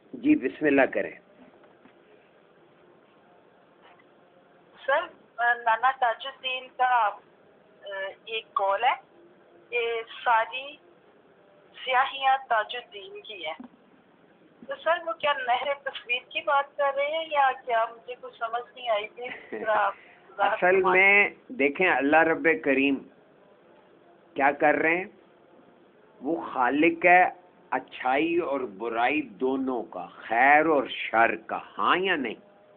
جی بسم اللہ کریں. سر نانا تاج الدین کا ایک قول ہے کہ ساری سیاحیاں تاج الدین کی ہیں، تو سر وہ کیا نہر تصویر کی بات کر رہے ہیں یا کیا؟ مجھے کچھ سمجھ نہیں آئی تھی. اصل میں دیکھیں اللہ رب کریم کیا کر رہے ہیں، وہ خالق ہے اچھائی اور برائی دونوں کا، خیر اور شر کا، ہاں یا نہیں؟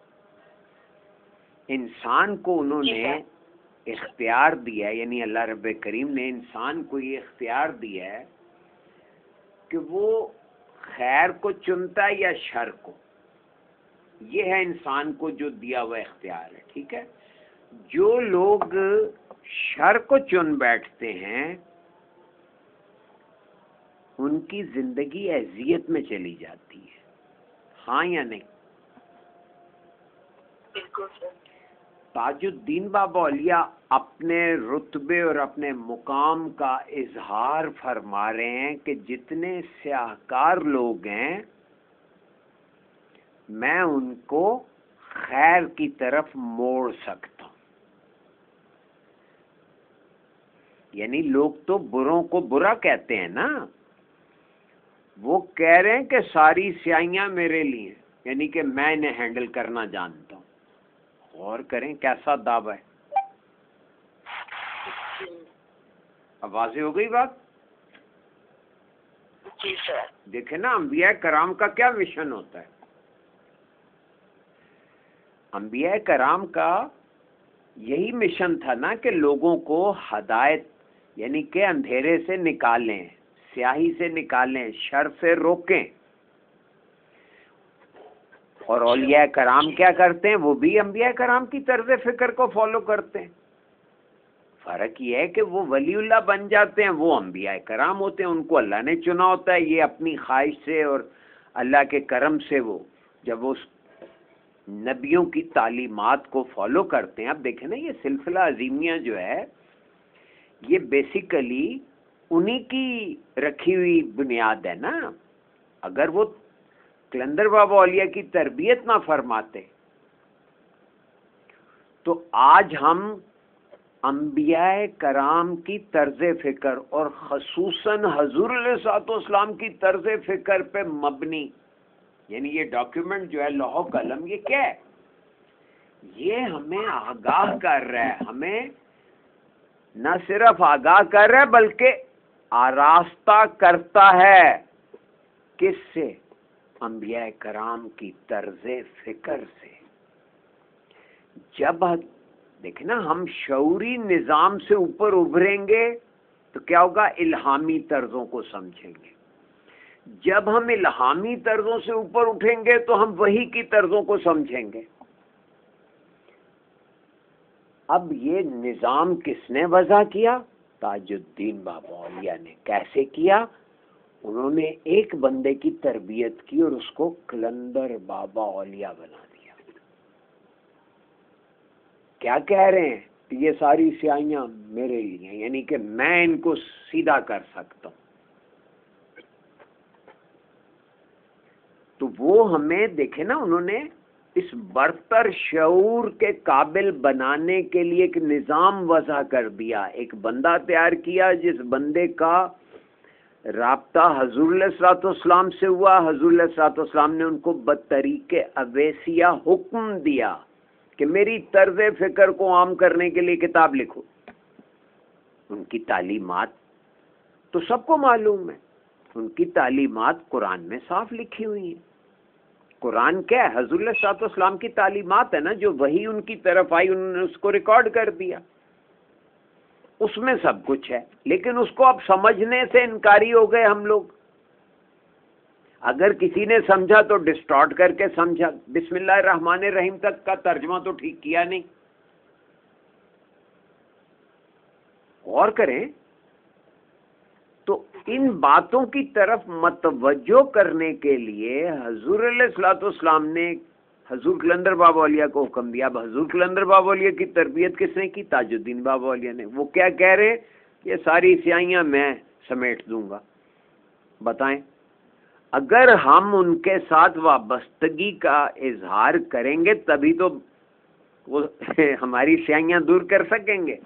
انسان کو انہوں نے اختیار دیا ہے، یعنی اللہ رب کریم نے انسان کو یہ اختیار دیا ہے کہ وہ خیر کو چنتا ہے یا شر کو. یہ ہے انسان کو جو دیا ہوا اختیار ہے، ٹھیک ہے. جو لوگ شر کو چن بیٹھتے ہیں ان کی زندگی اذیت میں چلی جاتی ہے، ہاں یا نہیں؟ بالکل سر. تاج الدین بابا اولیاء اپنے رتبے اور اپنے مقام کا اظہار فرما رہے ہیں کہ جتنے سیاہکار لوگ ہیں میں ان کو خیر کی طرف موڑ سکتا ہوں. یعنی لوگ تو بروں کو برا کہتے ہیں نا، وہ کہہ رہے ہیں کہ ساری سیاہیاں میرے لیے، یعنی کہ میں انہیں ہینڈل کرنا جانتا ہوں. غور کریں کیسا دعویٰ ہے. اب واضح ہو گئی بات؟ جی سر. دیکھیں نا انبیاء کرام کا کیا مشن ہوتا ہے. انبیاء کرام کا یہی مشن تھا نا کہ لوگوں کو ہدایت یعنی کہ اندھیرے سے نکالیں، سیاہی سے نکالیں، شر سے روکیں. اور اولیاء کرام کیا کرتے ہیں؟ وہ بھی انبیاء کرام کی طرز فکر کو فالو کرتے ہیں. فرق یہ ہے کہ وہ ولی اللہ بن جاتے ہیں، وہ انبیاء کرام ہوتے ہیں، ان کو اللہ نے چنا ہوتا ہے. یہ اپنی خواہش سے اور اللہ کے کرم سے وہ جب وہ نبیوں کی تعلیمات کو فالو کرتے ہیں. اب دیکھیں نا یہ سلسلہ عظیمیہ جو ہے یہ بیسیکلی انہی کی رکھی ہوئی بنیاد ہے نا. اگر وہ قلندر بابا اولیاء کی تربیت نہ فرماتے تو آج ہم انبیاء کرام کی طرز فکر اور خصوصاً حضور علیہ الصلوۃ والسلام کی طرز فکر پہ مبنی، یعنی یہ ڈاکیومنٹ جو ہے لوح و قلم، یہ کیا ہے؟ یہ ہمیں آگاہ کر رہا ہے، ہمیں نہ صرف آگاہ کر رہا ہے بلکہ آراستہ کرتا ہے. کس سے؟ انبیاء کرام کی طرز فکر سے. جب دیکھیں نا ہم شعوری نظام سے اوپر ابھریں گے تو کیا ہوگا؟ الہامی طرزوں کو سمجھیں گے. جب ہم الہامی طرزوں سے اوپر اٹھیں گے تو ہم وحی کی طرزوں کو سمجھیں گے. اب یہ نظام کس نے وضع کیا؟ تاج الدین بابا اولیاء نے. کیسے کیا؟ انہوں نے ایک بندے کی تربیت کی اور اس کو قلندر بابا اولیاء بنا دیا. کیا کہہ رہے ہیں کہ یہ ساری سیاہیاں میرے لیے ہیں، یعنی کہ میں ان کو سیدھا کر سکتا ہوں. تو وہ ہمیں دیکھیں نا انہوں نے اس برتر شعور کے قابل بنانے کے لیے ایک نظام وضع کر دیا. ایک بندہ تیار کیا جس بندے کا رابطہ حضور علیہ الصلوۃ والسلام سے ہوا. حضور علیہ الصلوۃ والسلام نے ان کو بطریق اویسیہ حکم دیا کہ میری طرز فکر کو عام کرنے کے لیے کتاب لکھو. ان کی تعلیمات تو سب کو معلوم ہے، ان کی تعلیمات قرآن میں صاف لکھی ہوئی ہیں. قرآن کیا ہے؟ حضور علیہ الصلوۃ والسلام کی تعلیمات ہے نا، جو وہی ان کی طرف آئی انہوں نے اس کو ریکارڈ کر دیا. اس میں سب کچھ ہے، لیکن اس کو اب سمجھنے سے انکاری ہو گئے ہم لوگ. اگر کسی نے سمجھا تو ڈسٹارٹ کر کے سمجھا. بسم اللہ الرحمن الرحیم تک کا ترجمہ تو ٹھیک کیا نہیں. غور کریں تو ان باتوں کی طرف متوجہ کرنے کے لیے حضور علیہ الصلوۃ والسلام نے حضور قلندر بابا اولیاء کو حکم دیا. اب حضور قلندر بابا اولیاء کی تربیت کس نے کی؟ تاج الدین بابا اولیاء نے. وہ کیا کہہ رہے ہیں؟ یہ ساری سیاہیاں میں سمیٹ دوں گا. بتائیں اگر ہم ان کے ساتھ وابستگی کا اظہار کریں گے تبھی تو وہ ہماری سیاہیاں دور کر سکیں گے.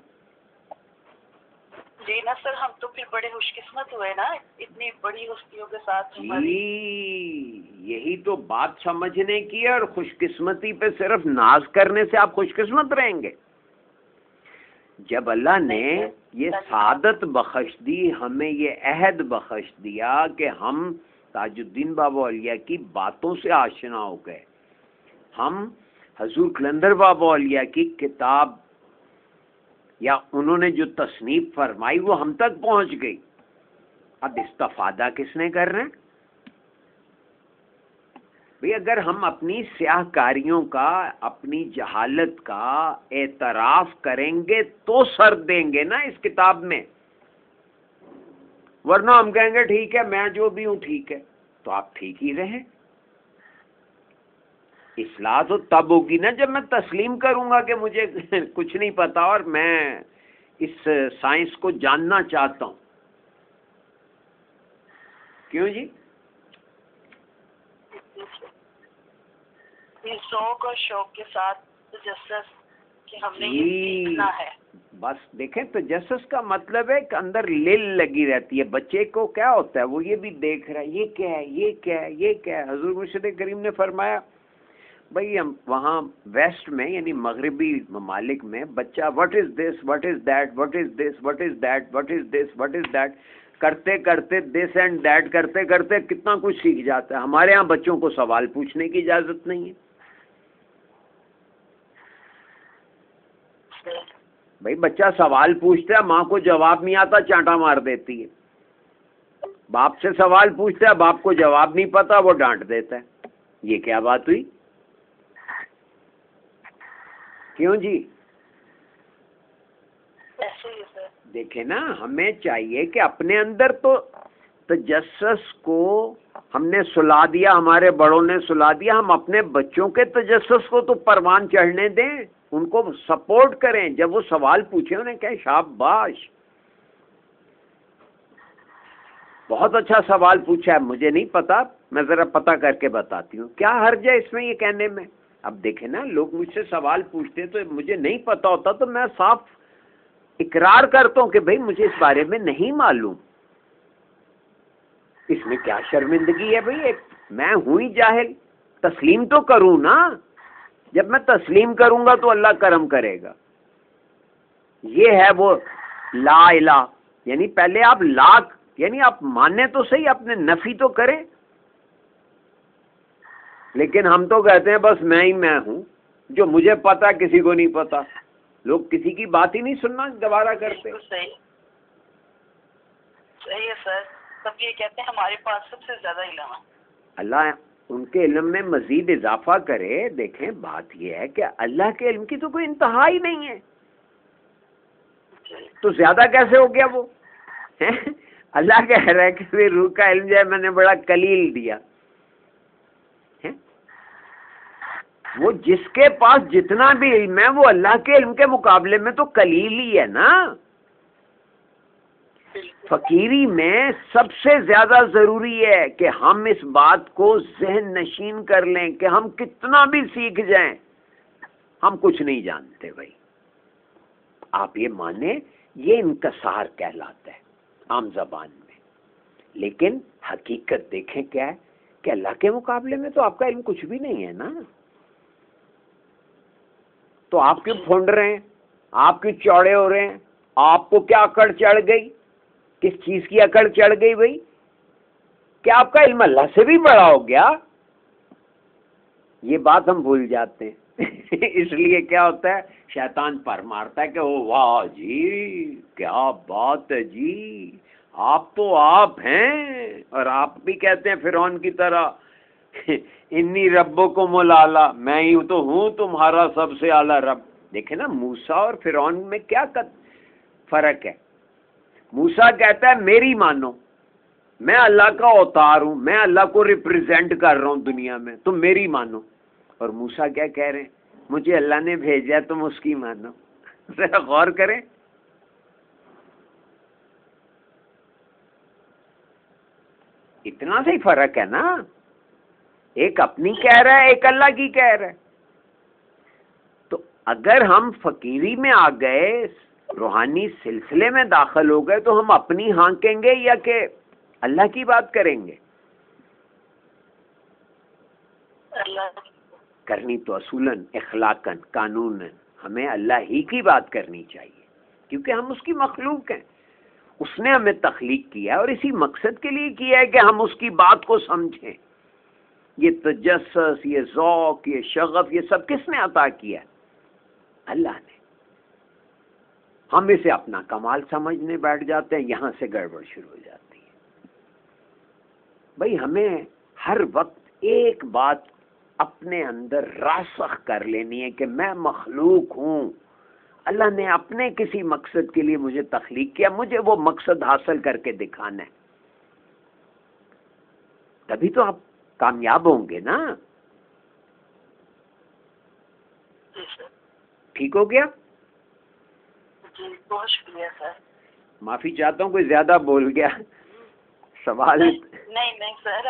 جی نا سر، ہم تو پھر بڑے خوش قسمت ہوئے نا، اتنی بڑی ہستیوں کے ساتھ ہماری. جی یہی تو بات سمجھنے کی ہے، اور خوش قسمتی پہ صرف ناز کرنے سے آپ خوش قسمت رہیں گے؟ جب اللہ نے یہ سعادت بخش دی، ہمیں یہ عہد بخش دیا کہ ہم تاج الدین بابا اولیاء کی باتوں سے آشنا ہو گئے، ہم حضور قلندر بابا اولیاء کی کتاب یا انہوں نے جو تصنیف فرمائی وہ ہم تک پہنچ گئی، اب استفادہ کس نے کر رہے ہیں بھئی؟ اگر ہم اپنی سیاہ کاریوں کا، اپنی جہالت کا اعتراف کریں گے تو سر دیں گے نا اس کتاب میں، ورنہ ہم کہیں گے ٹھیک ہے میں جو بھی ہوں ٹھیک ہے، تو آپ ٹھیک ہی رہیں. اصلاح تو تب ہوگی نا جب میں تسلیم کروں گا کہ مجھے کچھ نہیں پتا اور میں اس سائنس کو جاننا چاہتا ہوں. کیوں جی؟ ذوق اور شوق کے ساتھ تجسس کہ ہم نے یہ سیکھنا ہے. بس دیکھیں تجسس کا مطلب ہے کہ اندر لل لگی رہتی ہے. بچے کو کیا ہوتا ہے، وہ یہ بھی دیکھ رہا ہے یہ کیا ہے یہ کیا ہے یہ کیا ہے. حضور مرشد کریم نے فرمایا بھئی ہم وہاں ویسٹ میں یعنی مغربی ممالک میں بچہ what is this what is that what is this what is that what is this what is that کرتے کرتے دس اینڈ دیٹ کرتے کرتے کتنا کچھ سیکھ جاتا ہے. ہمارے ہاں بچوں کو سوال پوچھنے کی اجازت نہیں ہے. بھائی بچہ سوال پوچھتا ہے، ماں کو جواب نہیں آتا چانٹا مار دیتی ہے. باپ سے سوال پوچھتا ہے، باپ کو جواب نہیں پتا وہ ڈانٹ دیتا ہے. یہ کیا بات ہوئی؟ کیوں جی؟ دیکھیں نا ہمیں چاہیے کہ اپنے اندر تو تجسس کو ہم نے سلا دیا، ہمارے بڑوں نے سلا دیا، ہم اپنے بچوں کے تجسس کو تو پروان چڑھنے دیں، ان کو سپورٹ کریں. جب وہ سوال پوچھیں انہیں کہیں شاباش بہت اچھا سوال پوچھا ہے، مجھے نہیں پتا میں ذرا پتہ کر کے بتاتی ہوں. کیا حرج ہے اس میں یہ کہنے میں؟ اب دیکھیں نا لوگ مجھ سے سوال پوچھتے تو مجھے نہیں پتا ہوتا تو میں صاف اقرار کرتا ہوں کہ بھئی مجھے اس بارے میں نہیں معلوم. اس میں کیا شرمندگی ہے بھئی؟ میں ہوں ہی جاہل، تسلیم تو کروں نا. جب میں تسلیم کروں گا تو اللہ کرم کرے گا. یہ ہے وہ لا الہ، یعنی پہلے آپ یعنی آپ ماننے تو صحیح، اپنے نفی تو کریں. لیکن ہم تو کہتے ہیں بس میں ہی میں ہوں، جو مجھے پتا کسی کو نہیں پتا. لوگ کسی کی بات ہی نہیں سننا گوارا کرتے. صحیح ہے سر، سب یہ کہتے ہیں ہمارے پاس سب سے زیادہ علم ہے. اللہ ان کے علم میں مزید اضافہ کرے. دیکھیں بات یہ ہے کہ اللہ کے علم کی تو کوئی انتہا ہی نہیں ہے، تو زیادہ کیسے ہو گیا وہ؟ اللہ کہہ رہا ہے کہ روح کا علم جو ہے میں نے بڑا قلیل دیا. وہ جس کے پاس جتنا بھی علم ہے وہ اللہ کے علم کے مقابلے میں تو قلیل ہی ہے نا. فقیری میں سب سے زیادہ ضروری ہے کہ ہم اس بات کو ذہن نشین کر لیں کہ ہم کتنا بھی سیکھ جائیں ہم کچھ نہیں جانتے. بھائی آپ یہ مانیں، یہ انکسار کہلاتا ہے عام زبان میں. لیکن حقیقت دیکھیں کیا ہے کہ اللہ کے مقابلے میں تو آپ کا علم کچھ بھی نہیں ہے نا. تو آپ کیوں پھونڈ رہے ہیں، آپ کیوں چوڑے ہو رہے ہیں؟ آپ کو کیا اکڑ چڑھ گئی؟ کس چیز کی اکڑ چڑھ گئی بھائی؟ کیا آپ کا علم اللہ سے بھی بڑا ہو گیا؟ یہ بات ہم بھول جاتے ہیں. اس لیے کیا ہوتا ہے، شیطان پر مارتا ہے کہ او واہ جی کیا بات ہے جی، آپ تو آپ ہیں. اور آپ بھی کہتے ہیں فرعون کی طرح انی ربکم الاعلی، میں ہی تو ہوں تمہارا سب سے اعلیٰ رب. دیکھیں نا موسیٰ اور فرعون میں کیا فرق ہے. موسیٰ کہتا ہے میری مانو، میں اللہ کا اوتار ہوں، میں اللہ کو ریپریزینٹ کر رہا ہوں دنیا میں، تم میری مانو. اور موسیٰ کیا کہہ رہے ہیں، مجھے اللہ نے بھیجا تم اس کی مانو. ذرا غور کریں. اتنا سے ہی فرق ہے نا، ایک اپنی کہہ رہا ہے، ایک اللہ کی کہہ رہا ہے. تو اگر ہم فقیری میں آ گئے، روحانی سلسلے میں داخل ہو گئے، تو ہم اپنی ہانکیں گے یا کہ اللہ کی بات کریں گے؟ اللہ کرنی تو اصولاً اخلاقاً قانوناً ہمیں اللہ ہی کی بات کرنی چاہیے، کیونکہ ہم اس کی مخلوق ہیں. اس نے ہمیں تخلیق کیا ہے اور اسی مقصد کے لیے کیا ہے کہ ہم اس کی بات کو سمجھیں. یہ تجسس، یہ ذوق، یہ شغف، یہ سب کس نے عطا کیا؟ اللہ نے. ہم اسے اپنا کمال سمجھنے بیٹھ جاتے ہیں، یہاں سے گڑبڑ شروع ہو جاتی ہے. بھئی ہمیں ہر وقت ایک بات اپنے اندر راسخ کر لینی ہے کہ میں مخلوق ہوں، اللہ نے اپنے کسی مقصد کے لیے مجھے تخلیق کیا، مجھے وہ مقصد حاصل کر کے دکھانا ہے. تبھی تو آپ کامیاب ہوں گے نا. ٹھیک ہو گیا؟ جی بہت شکریہ سر. معافی چاہتا ہوں کوئی زیادہ بول گیا. سوال نہیں سر.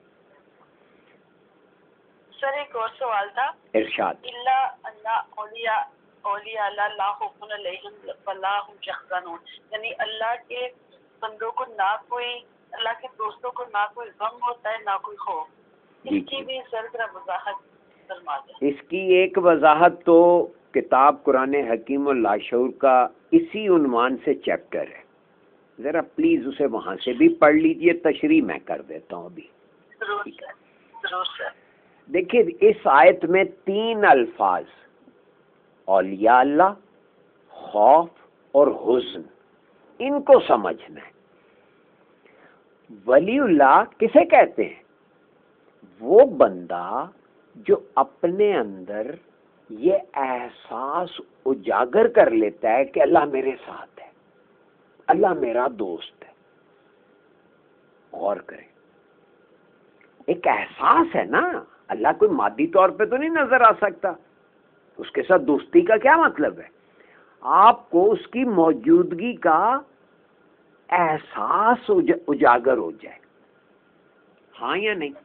سر ایک اور سوال تھا. ارشاد. اللہ اولیاء اللہ لا خوف علیہم ولا هم یحزنون، یعنی اللہ کے بندوں کو نہ کوئی، اللہ کے دوستوں کو نہ کوئی غم ہوتا ہے نہ کوئی خوف. اس کی بھی سر ذرا وضاحت فرما دیں. اس کی ایک وضاحت تو کتاب قرآن حکیم و لاشعور کا اسی عنوان سے چیپٹر ہے، ذرا پلیز اسے وہاں سے بھی پڑھ لیجئے. تشریح میں کر دیتا ہوں ابھی. ضرور سر. دیکھیے اس آیت میں 3 الفاظ، اولیاء اللہ، خوف اور حزن، ان کو سمجھنا ہے. ولی اللہ کسے کہتے ہیں؟ وہ بندہ جو اپنے اندر یہ احساس اجاگر کر لیتا ہے کہ اللہ میرے ساتھ ہے، اللہ میرا دوست ہے. غور کریں، ایک احساس ہے نا. اللہ کوئی مادی طور پہ تو نہیں نظر آ سکتا، اس کے ساتھ دوستی کا کیا مطلب ہے؟ آپ کو اس کی موجودگی کا احساس اجاگر ہو جائے. ہاں یا نہیں؟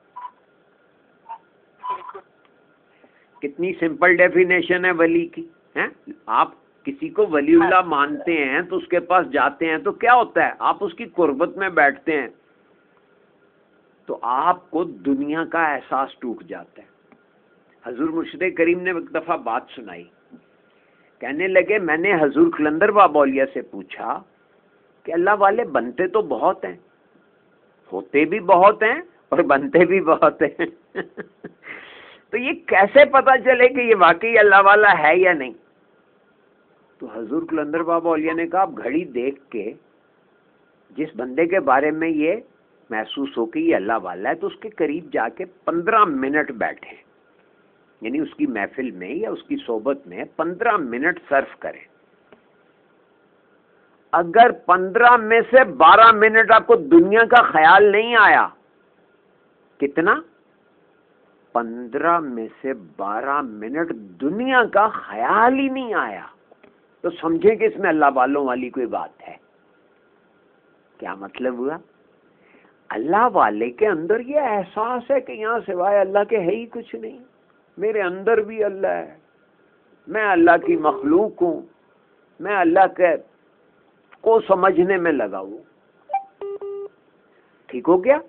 کتنی سمپل ڈیفینیشن ہے ولی کی. آپ کسی کو ولی اللہ مانتے ہیں تو اس کے پاس جاتے ہیں تو کیا ہوتا ہے؟ آپ اس کی قربت میں بیٹھتے ہیں تو آپ کو دنیا کا احساس ٹوٹ جاتا ہے. حضور مرشد کریم نے ایک دفعہ بات سنائی، کہنے لگے میں نے حضور قلندر بابا اولیاء سے پوچھا کہ اللہ والے بنتے تو بہت ہیں، ہوتے بھی بہت ہیں اور بنتے بھی بہت ہیں تو یہ کیسے پتا چلے کہ یہ واقعی اللہ والا ہے یا نہیں؟ تو حضور قلندر بابا اولیاء نے کہا آپ گھڑی دیکھ کے جس بندے کے بارے میں یہ محسوس ہو کہ یہ اللہ والا ہے تو اس کے قریب جا کے 15 منٹ بیٹھیں، یعنی اس کی محفل میں یا اس کی صحبت میں 15 منٹ صرف کریں. اگر 15 میں سے 12 منٹ آپ کو دنیا کا خیال نہیں آیا، کتنا؟ 15 میں سے 12 منٹ دنیا کا خیال ہی نہیں آیا، تو سمجھیں کہ اس میں اللہ والوں والی کوئی بات ہے. کیا مطلب ہوا؟ اللہ والے کے اندر یہ احساس ہے کہ یہاں سوائے اللہ کے ہے ہی کچھ نہیں، میرے اندر بھی اللہ ہے، میں اللہ کی مخلوق ہوں، میں اللہ کے کو سمجھنے میں لگا ہوں. ٹھیک ہو گیا؟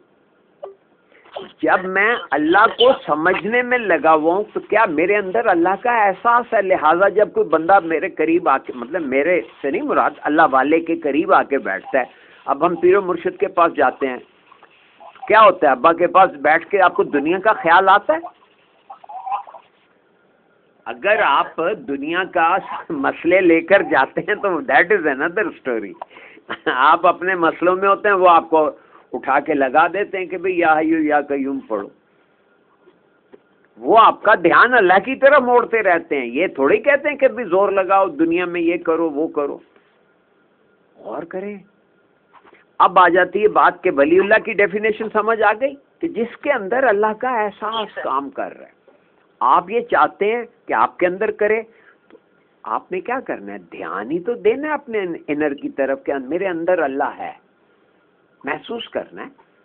جب میں اللہ کو سمجھنے میں لگا ہوا ہوں تو کیا میرے اندر اللہ کا احساس ہے؟ لہٰذا جب کوئی بندہ میرے قریب آ کے، مطلب میرے سے نہیں مراد، اللہ والے کے قریب آ کے بیٹھتا ہے. اب ہم پیر و مرشد کے پاس جاتے ہیں، کیا ہوتا ہے؟ ابا کے پاس بیٹھ کے آپ کو دنیا کا خیال آتا ہے؟ اگر آپ دنیا کا مسئلے لے کر جاتے ہیں تو دیٹ از another اسٹوری. آپ اپنے مسئلوں میں ہوتے ہیں، وہ آپ کو اٹھا کے لگا دیتے ہیں کہ بھئی یا حیو یا قیوم پڑھو. وہ آپ کا دھیان اللہ کی طرف موڑتے رہتے ہیں. یہ تھوڑی کہتے ہیں کہ بھی زور لگاؤ دنیا میں یہ کرو وہ کرو. غور کریں. اب آ جاتی ہے بات کہ ولی اللہ کی ڈیفینیشن سمجھ آ گئی کہ جس کے اندر اللہ کا احساس کام کر رہا ہے. آپ یہ چاہتے ہیں کہ آپ کے اندر کرے تو آپ نے کیا کرنا ہے؟ دھیان ہی تو دینا ہے اپنے انر کی طرف کہ میرے اندر اللہ ہے، محسوس کرنا ہے.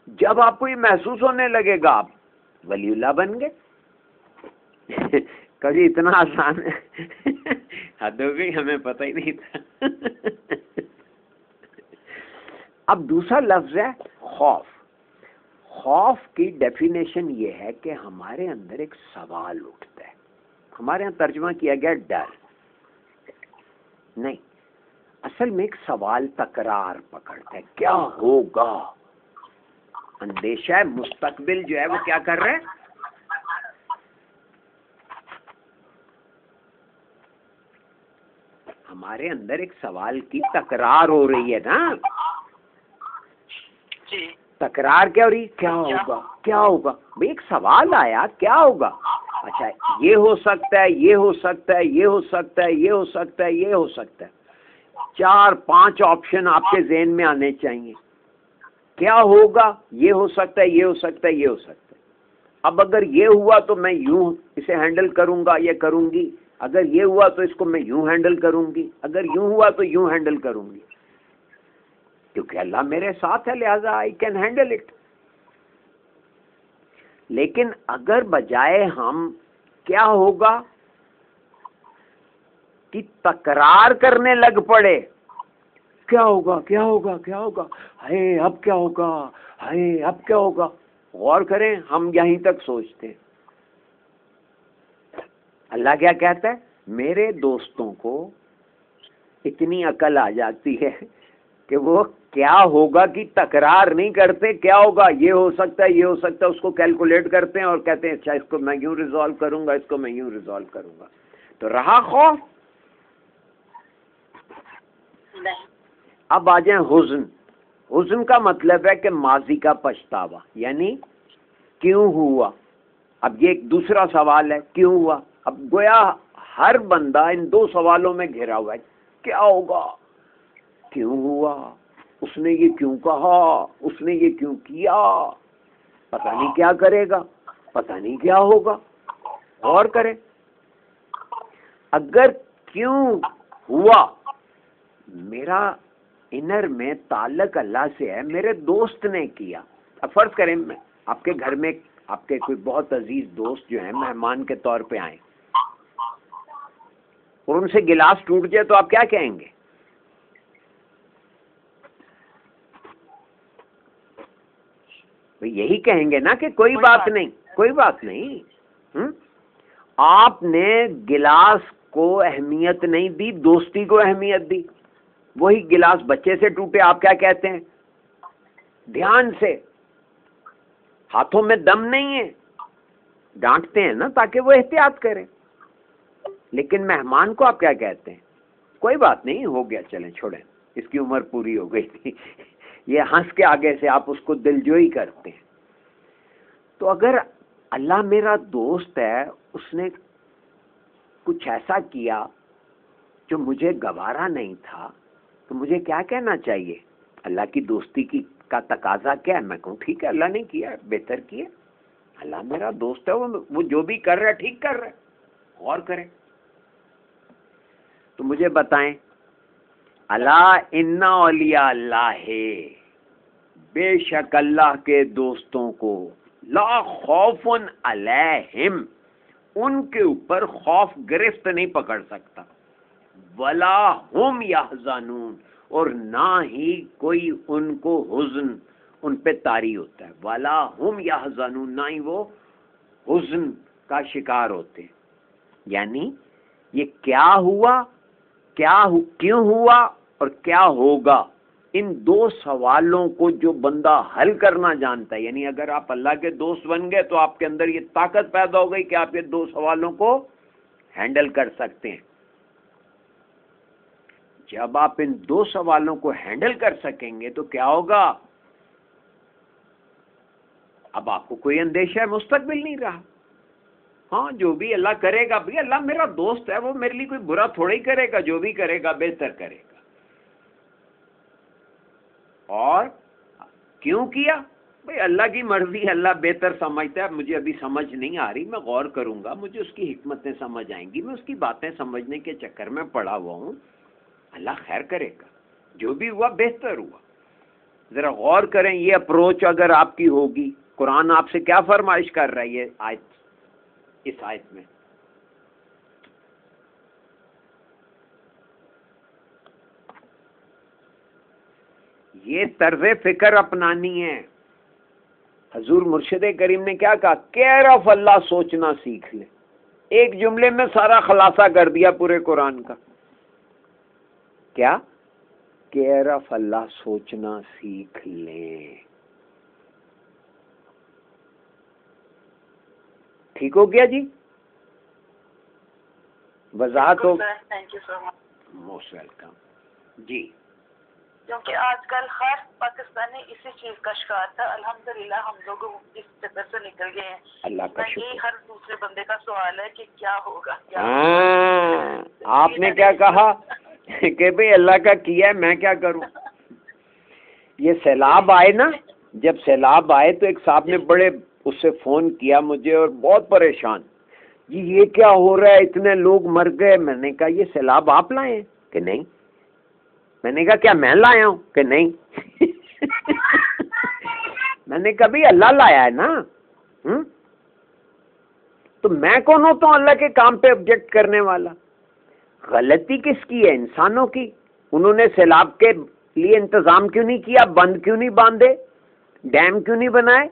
جب آپ کو یہ محسوس ہونے لگے گا آپ ولی اللہ بن گئے. کبھی اتنا آسان ہے حد ہو گئی، ہمیں پتہ ہی نہیں تھا. اب دوسرا لفظ ہے خوف. خوف کی ڈیفینیشن یہ ہے کہ ہمارے اندر ایک سوال اٹھتا ہے. ہمارے یہاں ترجمہ کیا گیا ڈر نہیں، اصل میں ایک سوال تکرار پکڑتا ہے، کیا ہوگا. اندیشہ مستقبل جو ہے وہ کیا کر رہا ہے، ہمارے اندر ایک سوال کی تکرار ہو رہی ہے نا. تکرار کیا ہو رہی، کیا ہوگا کیا ہوگا. بھئی ایک سوال آیا کیا ہوگا، اچھا یہ ہو سکتا ہے، یہ ہو سکتا ہے، یہ ہو سکتا ہے، یہ ہو سکتا ہے، یہ ہو سکتا ہے. 4-5 آپشن آپ کے ذہن میں آنے چاہیے. کیا ہوگا، یہ ہو سکتا ہے، یہ ہو سکتا ہے، یہ ہو سکتا ہے. اب اگر یہ ہوا تو میں یوں اسے ہینڈل کروں گا، یہ کروں گی. اگر یہ ہوا تو اس کو میں یوں ہینڈل کروں گی. اگر یوں ہوا تو یوں ہینڈل کروں گی. کیونکہ اللہ میرے ساتھ ہے لہذا آئی کین ہینڈل اٹ. لیکن اگر بجائے ہم کیا ہوگا کہ تکرار کرنے لگ پڑے، کیا ہوگا کیا ہوگا کیا ہوگا، ہائے اب کیا ہوگا، ہائے اب کیا ہوگا. غور کریں، ہم یہیں تک سوچتے ہیں. اللہ کیا کہتا ہے، میرے دوستوں کو اتنی عقل آ جاتی ہے کہ وہ کیا ہوگا کی تکرار نہیں کرتے. کیا ہوگا، یہ ہو سکتا ہے، یہ ہو سکتا ہے، اس کو کیلکولیٹ کرتے ہیں اور کہتے ہیں اچھا اس کو میں یوں ریزالو کروں گا، اس کو میں یوں ریزالو کروں گا. تو رہا خوف. اب آ جائیں حزن. حزن کا مطلب ہے کہ ماضی کا پچھتاوا، یعنی کیوں ہوا. اب یہ ایک دوسرا سوال ہے، کیوں ہوا. اب گویا ہر بندہ ان 2 سوالوں میں گھرا ہوا ہے. کیا ہوگا، کیوں ہوا، اس نے یہ کیوں کہا، اس نے یہ کیوں کیا، پتہ نہیں کیا کرے گا، پتہ نہیں کیا ہوگا. غور کریں، اگر کیوں ہوا میرا انر میں تعلق اللہ سے ہے، میرے دوست نے کیا. اب فرض کریں میں آپ کے گھر میں آپ کے کوئی بہت عزیز دوست جو ہیں مہمان کے طور پہ آئیں اور ان سے گلاس ٹوٹ جائے تو آپ کیا کہیں گے؟ یہی کہیں گے نا کہ کوئی بات نہیں، کوئی بات نہیں. آپ نے گلاس کو اہمیت نہیں دی، دوستی کو اہمیت دی. وہی گلاس بچے سے ٹوٹے، آپ کیا کہتے ہیں؟ دھیان سے، ہاتھوں میں دم نہیں ہے، ڈانٹتے ہیں نا تاکہ وہ احتیاط کریں. لیکن مہمان کو آپ کیا کہتے ہیں؟ کوئی بات نہیں، ہو گیا، چلیں چھوڑیں، اس کی عمر پوری ہو گئی تھی. یہ ہنس کے آگے سے آپ اس کو دلجوئی کرتے ہیں. تو اگر اللہ میرا دوست ہے، اس نے کچھ ایسا کیا جو مجھے گوارا نہیں تھا، تو مجھے کیا کہنا چاہیے؟ اللہ کی دوستی کا تقاضا کیا ہے؟ میں کہوں ٹھیک ہے اللہ نے کیا، بہتر کیا. اللہ میرا دوست ہے، وہ جو بھی کر رہا ہے ٹھیک کر رہا ہے. غور کریں تو مجھے بتائیں، اللہ ان اولیاء اللہ، بے شک اللہ کے دوستوں کو، لا خوف علیہم، ان کے اوپر خوف گرفت نہیں پکڑ سکتا، ولا ہم یحزنون، اور نہ ہی کوئی ان کو حزن ان پہ طاری ہوتا ہے. ولا ہم یحزنون، نہ ہی وہ حزن کا شکار ہوتے. یعنی یہ کیا ہوا، کیوں ہوا اور کیا ہوگا، ان 2 سوالوں کو جو بندہ حل کرنا جانتا ہے، یعنی اگر آپ اللہ کے دوست بن گئے تو آپ کے اندر یہ طاقت پیدا ہو گئی کہ آپ یہ 2 سوالوں کو ہینڈل کر سکتے ہیں. جب آپ ان 2 سوالوں کو ہینڈل کر سکیں گے تو کیا ہوگا؟ اب آپ کو کوئی اندیشہ مستقبل نہیں رہا. ہاں جو بھی اللہ کرے گا، بھئی اللہ میرا دوست ہے، وہ میرے لیے کوئی برا تھوڑا ہی کرے گا، جو بھی کرے گا بہتر کرے گا. اور کیوں کیا؟ بھئی اللہ کی مرضی، اللہ بہتر سمجھتا ہے، مجھے ابھی سمجھ نہیں آ رہی، میں غور کروں گا، مجھے اس کی حکمتیں سمجھ آئیں گی، میں اس کی باتیں سمجھنے کے چکر میں پڑا ہوا ہوں، اللہ خیر کرے گا، جو بھی ہوا بہتر ہوا. ذرا غور کریں، یہ اپروچ اگر آپ کی ہوگی، قرآن آپ سے کیا فرمائش کر رہا ہے یہ آیت، اس آیت میں؟ یہ طرز فکر اپنانی ہے۔ حضور مرشد کریم نے کیا کہا؟ کیئر آف اللہ سوچنا سیکھ لیں۔ ایک جملے میں سارا خلاصہ کر دیا پورے قرآن کا۔ کیا؟ کیئر آف اللہ سوچنا سیکھ لیں۔ ٹھیک ہو گیا جی؟ وضاحت ہو؟ Thank you so much. Most welcome جی۔ کیونکہ آج کل ہر پاکستانی اسی چیز کا شکار تھا، الحمدللہ ہم لوگ اس چکر سے نکل گئے ہیں۔ اللہ کا یہ شکر۔ ہر دوسرے بندے کا سوال ہے کہ کیا ہوگا، کیا ہاں، آپ نے کیا کہا کہ بھئی اللہ کا کیا ہے، میں کیا کروں؟ یہ سیلاب آئے نا، جب سیلاب آئے تو ایک صاحب نے بڑے اس سے فون کیا مجھے اور بہت پریشان، جی یہ کیا ہو رہا ہے، اتنے لوگ مر گئے۔ میں نے کہا یہ سیلاب آپ لائے ہیں کہ نہیں؟ میں نے کہا کیا میں لایا ہوں کہ نہیں؟ میں نے کہا بھی اللہ لایا ہے نا، تو میں کون ہوتا ہوں اللہ کے کام پہ آبجیکٹ کرنے والا؟ غلطی کس کی ہے؟ انسانوں کی۔ انہوں نے سیلاب کے لیے انتظام کیوں نہیں کیا؟ بند کیوں نہیں باندھے؟ ڈیم کیوں نہیں بنائے؟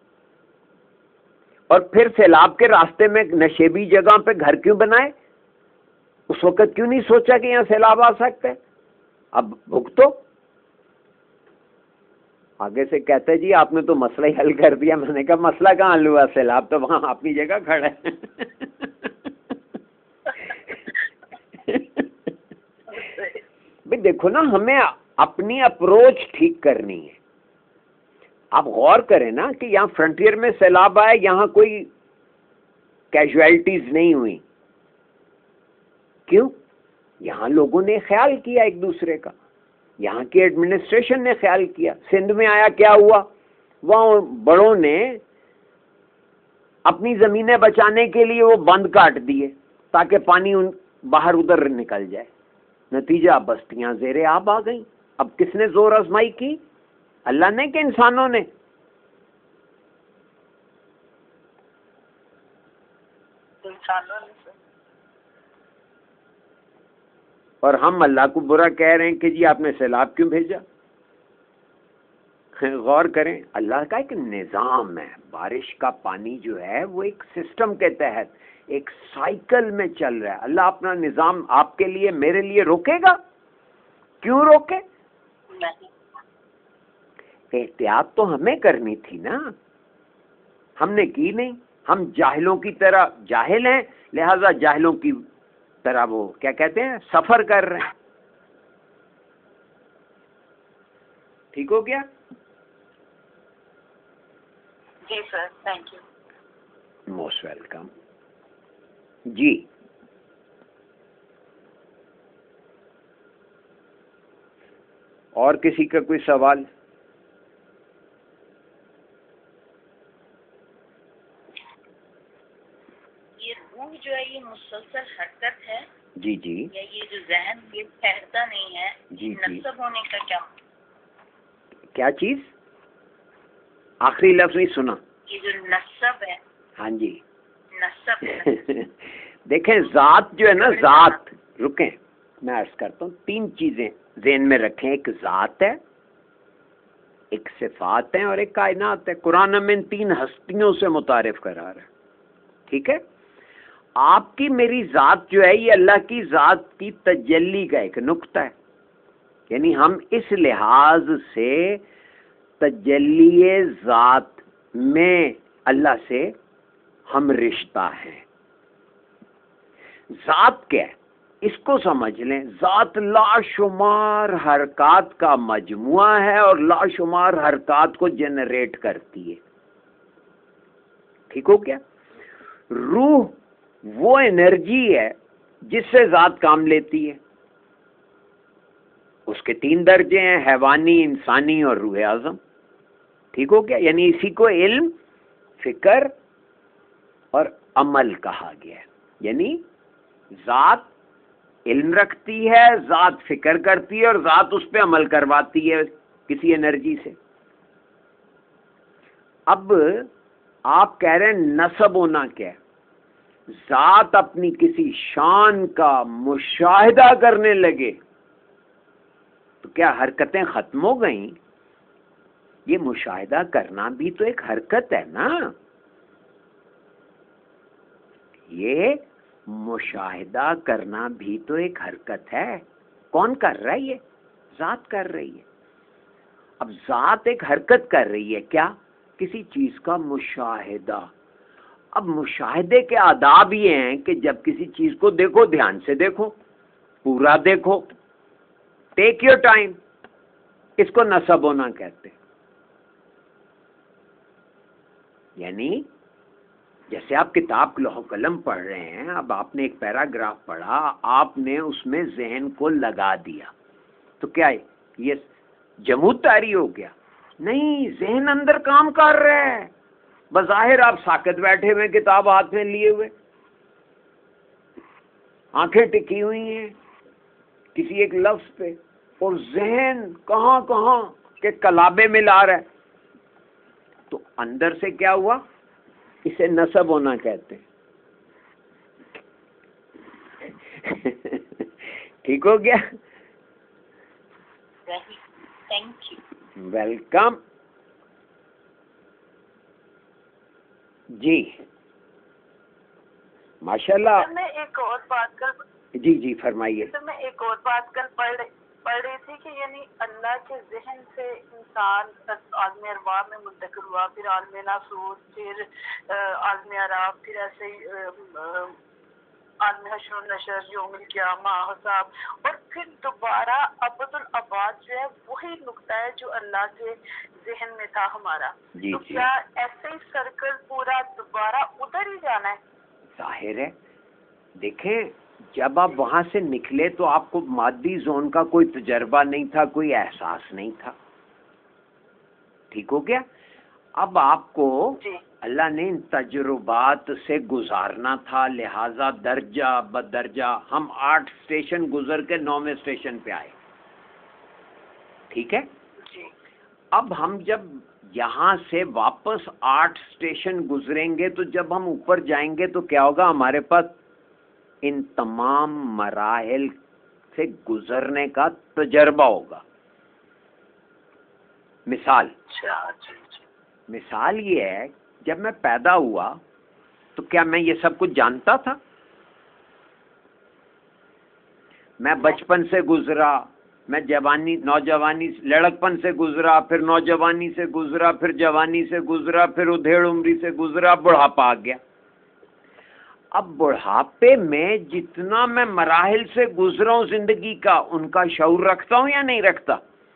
اور پھر سیلاب کے راستے میں نشیبی جگہ پہ گھر کیوں بنائے؟ اس وقت کیوں نہیں سوچا کہ یہاں سیلاب آ سکتا ہے؟ اب بھگتو۔ آگے سے کہتے جی آپ نے تو مسئلہ ہی حل کر دیا۔ میں نے کہا مسئلہ کہاں حل ہوا؟ سیلاب تو وہاں اپنی جگہ کھڑا ہے۔ بھئی دیکھو نا، ہمیں اپنی اپروچ ٹھیک کرنی ہے۔ آپ غور کریں نا کہ یہاں فرنٹیئر میں سیلاب آئے، یہاں کوئی کیجویلٹیز نہیں ہوئی، کیوں؟ یہاں لوگوں نے خیال کیا ایک دوسرے کا، یہاں کی ایڈمنسٹریشن نے خیال کیا۔ سندھ میں آیا کیا ہوا؟ وہاں بڑوں نے اپنی زمینیں بچانے کے لیے وہ بند کاٹ دیے تاکہ پانی باہر ادھر نکل جائے، نتیجہ بستیاں زیر آب آ گئیں۔ اب کس نے زور آزمائی کی؟ اللہ نے کہ انسانوں نے؟ انسانوں نے۔ اور ہم اللہ کو برا کہہ رہے ہیں کہ جی آپ نے سیلاب کیوں بھیجا؟ غور کریں، اللہ کا ایک نظام ہے۔ بارش کا پانی جو ہے وہ ایک سسٹم کے تحت ایک سائیکل میں چل رہا ہے۔ اللہ اپنا نظام آپ کے لیے میرے لیے روکے گا؟ کیوں روکے؟ احتیاط تو ہمیں کرنی تھی نا، ہم نے کی نہیں۔ ہم جاہلوں کی طرح جاہل ہیں، لہذا جاہلوں کی طرح وہ کیا کہتے ہیں، سفر کر رہے ہیں۔ ٹھیک ہو گیا؟ جی sir, thank you. Most welcome جی۔ اور کسی کا کوئی سوال؟ یہ روح جو ہے یہ مسلسل حرکت ہے؟ جی جی۔ یا یہ جو ذہن یہ ٹھہرتا نہیں ہے؟ جی جی۔ نصب ہونے کا کیا چیز؟ آخری لفظ نہیں سنا۔ یہ جو نصب ہے۔ ہاں جی۔ نصب دیکھیں ذات جو ہے نا، ذات، رکیں میں عرض کرتا ہوں، تین چیزیں ذہن میں رکھیں، ایک ذات ہے، ایک صفات ہے، اور ایک کائنات ہے۔ قرآن ہمیں ان تین ہستیوں سے متعارف کرا رہا ہے، ٹھیک ہے؟ آپ کی میری ذات جو ہے یہ اللہ کی ذات کی تجلی کا ایک نقطہ ہے، یعنی ہم اس لحاظ سے تجلی ذات میں اللہ سے ہم رشتہ ہیں۔ ذات کیا ہے اس کو سمجھ لیں۔ ذات لاشمار حرکات کا مجموعہ ہے اور لاشمار حرکات کو جنریٹ کرتی ہے، ٹھیک ہو گیا؟ روح وہ انرجی ہے جس سے ذات کام لیتی ہے۔ اس کے تین درجے ہیں، حیوانی، انسانی اور روح اعظم، ٹھیک ہو گیا؟ یعنی اسی کو علم، فکر اور عمل کہا گیا ہے۔ یعنی ذات علم رکھتی ہے، ذات فکر کرتی ہے اور ذات اس پہ عمل کرواتی ہے۔ کسی انرجی سے. اب آپ کہہ رہے ہیں نسب ہونا کیا ہے؟ ذات اپنی کسی شان کا مشاہدہ کرنے لگے تو کیا حرکتیں ختم ہو گئیں؟ یہ مشاہدہ کرنا بھی تو ایک حرکت ہے نا. یہ مشاہدہ کرنا بھی تو ایک حرکت ہے. کون کر رہا ہے؟ یہ ذات کر رہی ہے. اب ذات ایک حرکت کر رہی ہے، کیا؟ کسی چیز کا مشاہدہ. اب مشاہدے کے آداب یہ ہیں کہ جب کسی چیز کو دیکھو دھیان سے دیکھو، پورا دیکھو، ٹیک یور ٹائم. اس کو نسب ہونا کہتے ہیں. یعنی جیسے آپ کتاب لوح قلم پڑھ رہے ہیں، اب آپ نے ایک پیراگراف پڑھا، آپ نے اس میں ذہن کو لگا دیا تو کیا یہ جمود طاری ہو گیا؟ نہیں، ذہن اندر کام کر رہا ہے. بظاہر آپ ساکت بیٹھے ہوئے کتاب ہاتھ میں لیے ہوئے، آنکھیں ٹکی ہوئی ہیں کسی ایک لفظ پہ، اور ذہن کہاں کہاں کے کلابے میں لا رہا ہے. تو اندر سے کیا ہوا؟ اسے نسب ہونا کہتے ہیں. ٹھیک ہو گیا؟ Thank you. ویلکم. جی ماشاء اللہ. میں ایک اور بات کل جی فرمائیے. تو میں ایک اور بات کل پڑھ رہی تھی کہ یعنی اللہ کے ذہن سے انسان عالم ارواح میں منتقل ہوا، پھر عالم ناسوت، پھر عالم اعراف، پھر ایسے ہی عالم حشر و نشر، یوم القیامہ، حساب، اور پھر دوبارہ ابد الآباد جو ہے وہی نقطہ ہے جو اللہ کے ذہن میں تھا ہمارا. تو کیا ایسے ہی سرکل پورا دوبارہ ادھر ہی جانا ہے؟ ظاہر ہے. دیکھیں جب آپ وہاں سے نکلے تو آپ کو مادی زون کا کوئی تجربہ نہیں تھا، کوئی احساس نہیں تھا. ٹھیک ہو گیا؟ اب آپ کو اللہ نے ان تجربات سے گزارنا تھا، لہذا درجہ بدرجہ ہم 8 اسٹیشن گزر کے 9ویں اسٹیشن پہ آئے. ٹھیک ہے؟ اب ہم جب یہاں سے واپس 8 اسٹیشن گزریں گے تو جب ہم اوپر جائیں گے تو کیا ہوگا؟ ہمارے پاس ان تمام مراحل سے گزرنے کا تجربہ ہوگا. مثال یہ ہے، جب میں پیدا ہوا تو کیا میں یہ سب کچھ جانتا تھا؟ میں بچپن سے گزرا، میں جوانی، نوجوانی، لڑکپن سے گزرا، پھر نوجوانی سے گزرا، پھر جوانی سے گزرا، پھر ادھیڑ عمری سے گزرا، بڑھاپا آ گیا. اب بڑھاپے میں جتنا میں مراحل سے گزرا ہوں زندگی کا، ان کا شعور رکھتا ہوں یا نہیں رکھتا؟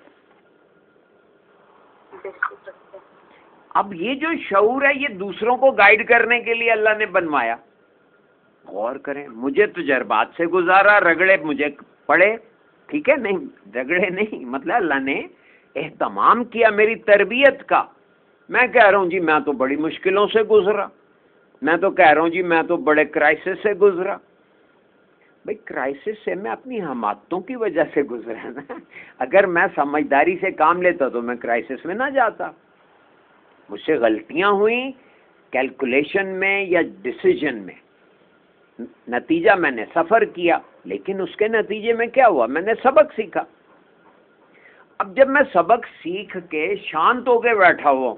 اب یہ جو شعور ہے یہ دوسروں کو گائیڈ کرنے کے لیے اللہ نے بنوایا. غور کریں، مجھے تجربات سے گزارا، رگڑے مجھے پڑے، ٹھیک ہے؟ نہیں رگڑے نہیں، مطلب اللہ نے اہتمام کیا میری تربیت کا. میں کہہ رہا ہوں جی میں تو بڑی مشکلوں سے گزرا، میں تو کہہ رہا ہوں جی میں تو بڑے کرائسس سے گزرا. بھئی کرائسس سے میں اپنی حماقتوں کی وجہ سے گزرا نا. اگر میں سمجھداری سے کام لیتا تو میں کرائسس میں نہ جاتا. مجھ سے غلطیاں ہوئیں کیلکولیشن میں یا ڈیسیجن میں، نتیجہ میں نے سفر کیا، لیکن اس کے نتیجے میں کیا ہوا؟ میں نے سبق سیکھا. اب جب میں سبق سیکھ کے شانت ہو کے بیٹھا ہوا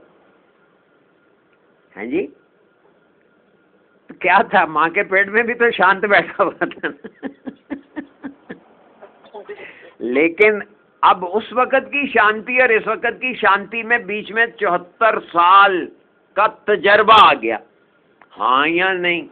ہیں جی، تو کیا تھا؟ ماں کے پیٹ میں بھی تو شانت بیٹھا ہوا تھا. لیکن اب اس وقت کی شانتی اور اس وقت کی شانتی میں بیچ میں 74 سال کا تجربہ آ گیا. ہاں یا نہیں؟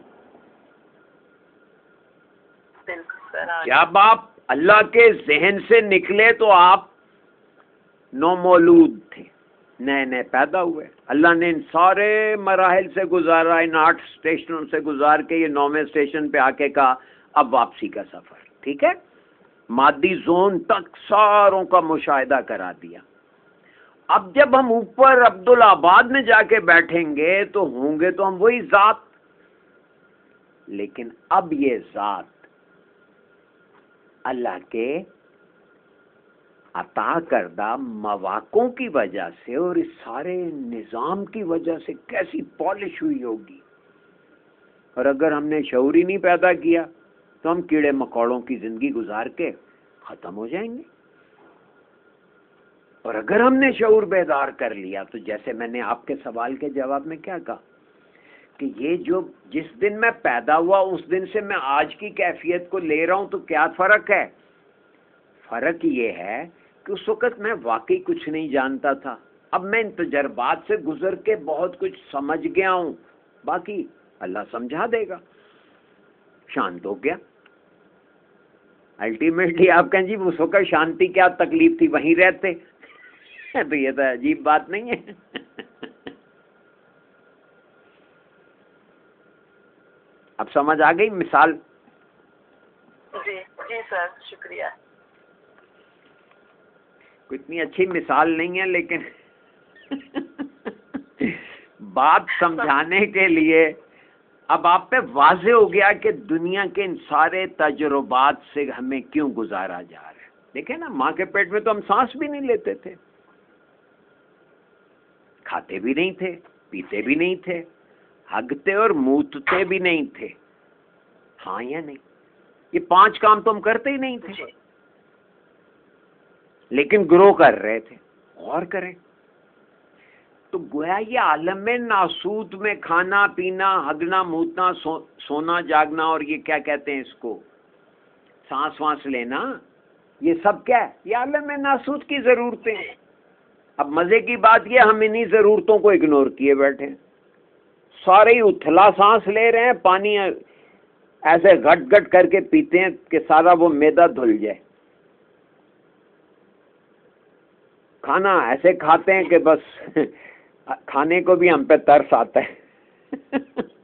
جب آپ اللہ کے ذہن سے نکلے تو آپ نومولود تھے، نئے نئے پیدا ہوئے. اللہ نے ان سارے مراحل سے گزارا، ان 8 اسٹیشنوں سے گزار کے یہ 9ویں اسٹیشن پہ آ کے کہا اب واپسی کا سفر. ٹھیک ہے؟ مادی زون تک ساروں کا مشاہدہ کرا دیا. اب جب ہم اوپر عبدالآباد میں جا کے بیٹھیں گے تو ہوں گے تو ہم وہی ذات، لیکن اب یہ ذات اللہ کے عطا کردہ مواقعوں کی وجہ سے اور اس سارے نظام کی وجہ سے کیسی پالش ہوئی ہوگی. اور اگر ہم نے شعور ہی نہیں پیدا کیا تو ہم کیڑے مکوڑوں کی زندگی گزار کے ختم ہو جائیں گے. اور اگر ہم نے شعور بیدار کر لیا تو جیسے میں نے آپ کے سوال کے جواب میں کیا کہا کہ یہ جو جس دن میں پیدا ہوا اس دن سے میں آج کی کیفیت کو لے رہا ہوں تو کیا فرق ہے؟ فرق یہ ہے کہ اس وقت میں واقعی کچھ نہیں جانتا تھا. اب میں ان تجربات سے گزر کے بہت کچھ سمجھ گیا ہوں، باقی اللہ سمجھا دے گا. شانت ہو گیا. الٹیمیٹلی آپ کہیں جی اس وقت شانتی کیا تکلیف تھی، وہیں رہتے. تو یہ تو عجیب بات نہیں ہے. اب سمجھ آ گئی مثال؟ جی جی سر، شکریہ. اتنی اچھی مثال نہیں ہے لیکن بات سمجھانے کے لیے اب آپ پہ واضح ہو گیا کہ دنیا کے ان سارے تجربات سے ہمیں کیوں گزارا جا رہا ہے. دیکھیں نا، ماں کے پیٹ میں تو ہم سانس بھی نہیں لیتے تھے، کھاتے بھی نہیں تھے، پیتے بھی نہیں تھے، ہگتے اور موتتے بھی نہیں تھے. ہاں یا نہیں؟ یہ 5 کام تو ہم کرتے ہی نہیں تھے، لیکن گرو کر رہے تھے. غور کریں تو گویا یہ عالم ناسوت میں کھانا پینا، ہگنا موتنا، سونا جاگنا اور یہ کیا کہتے ہیں اس کو، سانس وانس لینا، یہ سب کیا ہے؟ یہ عالم ناسوت کی ضرورتیں. اب مزے کی بات یہ ہم انہی ضرورتوں کو اگنور کیے بیٹھے ہیں. سارے ہی اتھلا سانس لے رہے ہیں، پانی ایسے گھٹ گھٹ کر کے پیتے ہیں کہ سارا وہ معدہ دھل جائے. کھانا ایسے کھاتے ہیں کہ بس کھانے کو بھی ہم پہ ترس آتا ہے.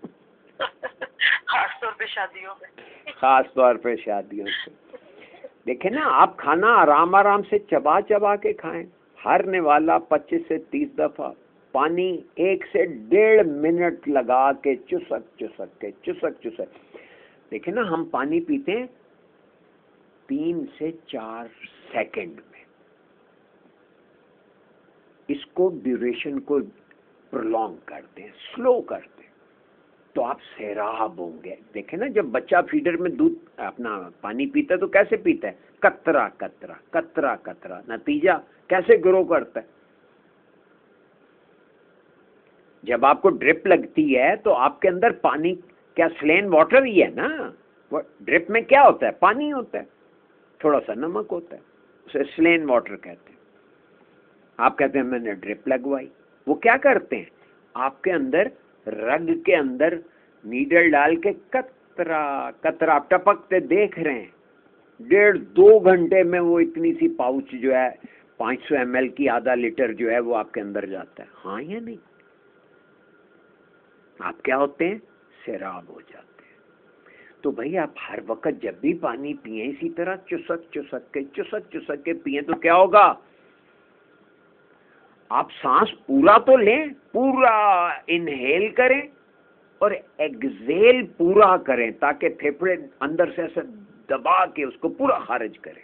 خاص طور پہ شادیوں میں. خاص طور پہ شادیوں سے. دیکھیں نا، آپ کھانا آرام آرام سے چبا چبا کے کھائیں. ہرنے والا 25 سے 30 دفعہ پانی 1 سے 1.5 منٹ لگا کے چسک چسک. دیکھیں نا، ہم پانی پیتے ہیں 3 سے 4 سیکنڈ میں. اس کو ڈیوریشن کو پرولونگ کرتے ہیں، سلو کرتے ہیں تو آپ سیراب ہوں گے. دیکھیں نا، جب بچہ فیڈر میں دودھ اپنا پانی پیتا ہے تو کیسے پیتا ہے؟ قطرہ قطرہ قطرہ قطرہ. نتیجہ کیسے گرو کرتا ہے؟ جب آپ کو ڈرپ لگتی ہے تو آپ کے اندر پانی کیا سلین واٹر ہی ہے نا. ڈرپ میں کیا ہوتا ہے؟ پانی ہوتا ہے، تھوڑا سا نمک ہوتا ہے، اسے سلین واٹر کہتے ہیں. آپ کہتے ہیں میں نے ڈرپ لگوائی. وہ کیا کرتے ہیں؟ آپ کے اندر رگ کے اندر نیڈل ڈال کے قطرہ قطرہ آپ ٹپکتے دیکھ رہے ہیں. 1.5-2 گھنٹے میں وہ اتنی سی پاؤچ جو ہے 500 ml کی آدھا لیٹر جو ہے وہ آپ کے اندر جاتا ہے. ہاں یا نہیں؟ آپ کیا ہوتے ہیں؟ سیراب ہو جاتے ہیں. تو بھائی آپ ہر وقت جب بھی پانی پئیں اسی طرح چسک چسک کے پئیں تو کیا ہوگا؟ آپ سانس پورا تو لیں، پورا انہیل کریں اور ایگزیل پورا کریں تاکہ پھیپھڑے اندر سے ایسے دبا کے اس کو پورا خارج کریں.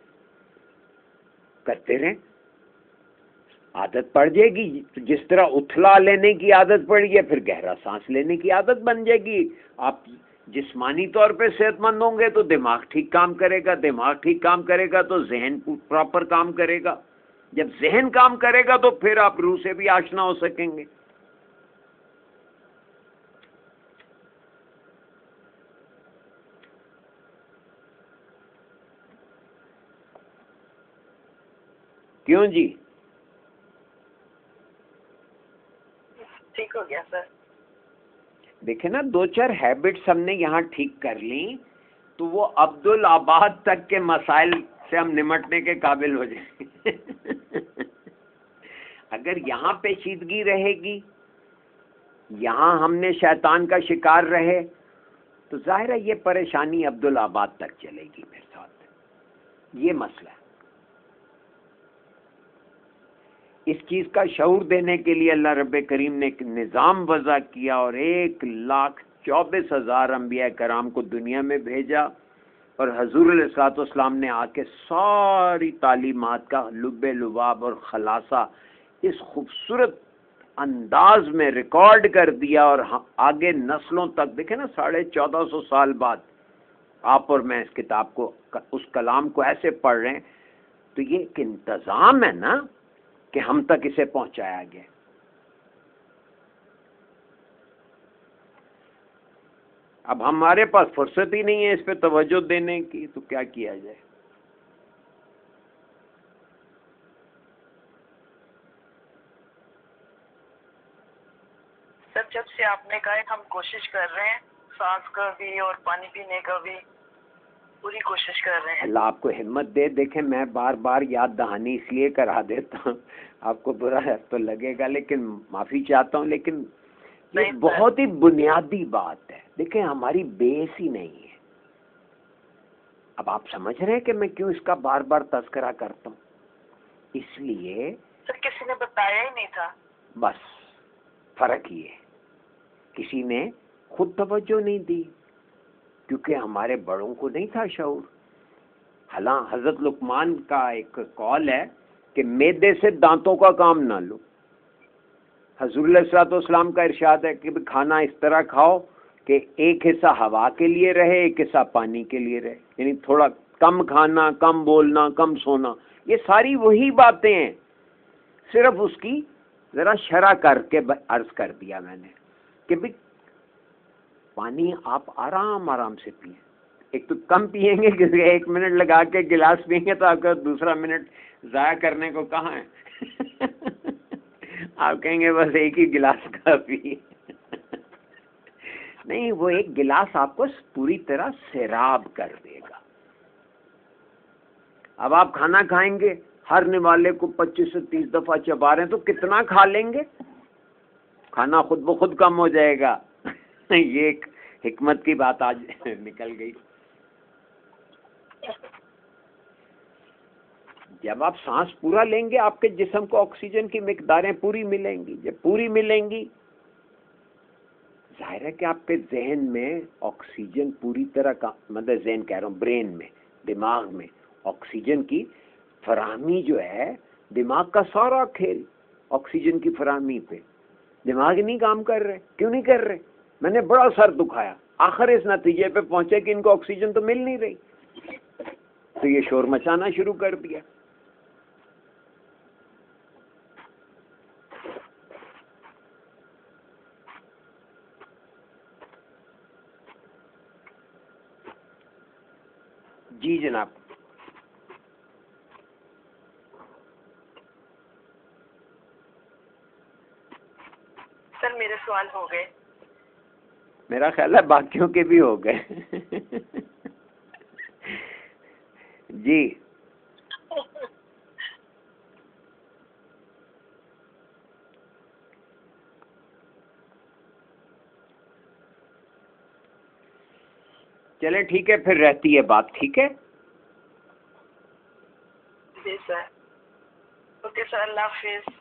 کرتے رہیں، عادت پڑ جائے گی. جس طرح اتھلا لینے کی عادت پڑی ہے پھر گہرا سانس لینے کی عادت بن جائے گی. آپ جسمانی طور پہ صحت مند ہوں گے تو دماغ ٹھیک کام کرے گا، دماغ ٹھیک کام کرے گا تو ذہن پراپر کام کرے گا. جب ذہن کام کرے گا تو پھر آپ روح سے بھی آشنا ہو سکیں گے. کیوں جی؟ ٹھیک ہو گیا سر. دیکھیں نا، 2-4 ہیبٹس ہم نے یہاں ٹھیک کر لیں تو وہ عبدالآباد تک کے مسائل سے ہم نمٹنے کے قابل ہو جائیں گے. اگر یہاں پیچیدگی رہے گی، یہاں ہم نے شیطان کا شکار رہے تو ظاہر ہے یہ پریشانی عبدالآباد تک چلے گی میرے ساتھ. یہ مسئلہ ہے. اس چیز کا شعور دینے کے لیے اللہ رب کریم نے ایک نظام وضع کیا اور 1,24,000 انبیاء کرام کو دنیا میں بھیجا اور حضور علیہ الصلوۃ والسلام نے آ کے ساری تعلیمات کا لب لباب اور خلاصہ اس خوبصورت انداز میں ریکارڈ کر دیا، اور آگے نسلوں تک دیکھیں نا 1450 سال بعد آپ اور میں اس کتاب کو، اس کلام کو ایسے پڑھ رہے ہیں، تو یہ ایک انتظام ہے نا کہ ہم تک اسے پہنچایا گیا۔ اب ہمارے پاس فرصت ہی نہیں ہے اس پہ توجہ دینے کی، تو کیا کیا جائے؟ سر جب سے آپ نے کہا ہم کوشش کر رہے ہیں، سانس کا بھی اور پانی پینے کا بھی پوری کوشش کر رہے ہیں۔ اللہ آپ کو ہمت دے۔ دیکھیں میں بار بار یاد دہانی اس لیے کرا دیتا ہوں، آپ کو برا تو لگے گا، لیکن معافی چاہتا ہوں، لیکن یہ بہت ہی بنیادی بات ہے۔ دیکھیں ہماری بیس ہی نہیں ہے۔ اب آپ سمجھ رہے ہیں کہ میں کیوں اس کا بار بار تذکرہ کرتا ہوں؟ اس لیے سر کسی نے بتایا ہی نہیں تھا، بس فرق یہ ہے، کسی نے خود توجہ نہیں دی، کیونکہ ہمارے بڑوں کو نہیں تھا شعور۔ حالاں حضرت لقمان کا ایک قول ہے کہ معدے سے دانتوں کا کام نہ لو۔ حضور علیہ الصلوۃ والسلام کا ارشاد ہے کہ کھانا اس طرح کھاؤ کہ ایک حصہ ہوا کے لیے رہے، ایک حصہ پانی کے لیے رہے، یعنی تھوڑا کم کھانا، کم بولنا، کم سونا۔ یہ ساری وہی باتیں ہیں، صرف اس کی ذرا شرح کر کے عرض کر دیا میں نے کہ بھی پانی آپ آرام آرام سے پئیں۔ ایک تو کم پئیں گے کیونکہ 1 منٹ لگا کے گلاس پئیں گے تو آپ کا دوسرا منٹ ضائع کرنے کو کہاں ہے؟ آپ کہیں گے بس ایک ہی گلاس کافی۔ نہیں، وہ ایک گلاس آپ کو پوری طرح سیراب کر دے گا۔ اب آپ کھانا کھائیں گے، ہر نوالے کو 25 سے 30 دفعہ چبا رہے ہیں تو کتنا کھا لیں گے؟ کھانا خود بخود کم ہو جائے گا۔ یہ ایک حکمت کی بات آج نکل گئی۔ جب آپ سانس پورا لیں گے آپ کے جسم کو آکسیجن کی مقداریں پوری ملیں گی۔ جب پوری ملیں گی ظاہر ہے کہ آپ کے ذہن میں آکسیجن پوری طرح کا، مطلب ذہن کہہ رہا ہوں، برین میں، دماغ میں آکسیجن کی فراہمی جو ہے، دماغ کا سارا کھیل آکسیجن کی فراہمی پہ۔ دماغ نہیں کام کر رہے، کیوں نہیں کر رہے؟ میں نے بڑا سر دکھایا، آخر اس نتیجے پہ پہنچے کہ ان کو آکسیجن تو مل نہیں رہی، تو یہ شور مچانا شروع کر دیا۔ جی جناب۔ سر میرے سوال ہو گئے۔ میرا خیال ہے باقیوں کے بھی ہو گئے۔ جی چلے ٹھیک ہے، پھر رہتی ہے بات، ٹھیک ہے؟ جی سر، اوکے سر، اللہ حافظ۔